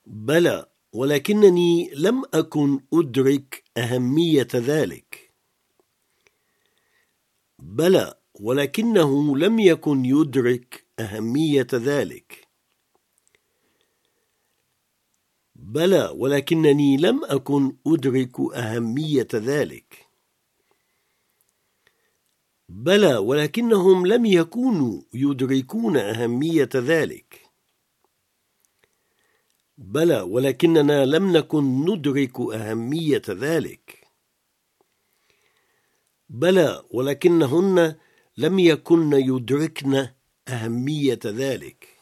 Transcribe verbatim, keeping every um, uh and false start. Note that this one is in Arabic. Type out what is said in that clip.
بلى، ولكنني لم أكن أدرك أهمية ذلك. بلى، ولكنه لم يكن يدرك أهمية ذلك. بلى، ولكنني لم أكن أدرك أهمية ذلك. بلى، ولكنهم لم يكونوا يدركون أهمية ذلك. بلى، ولكننا لم نكن ندرك أهمية ذلك. بلى، ولكنهن لم يكن يدركن أهمية ذلك.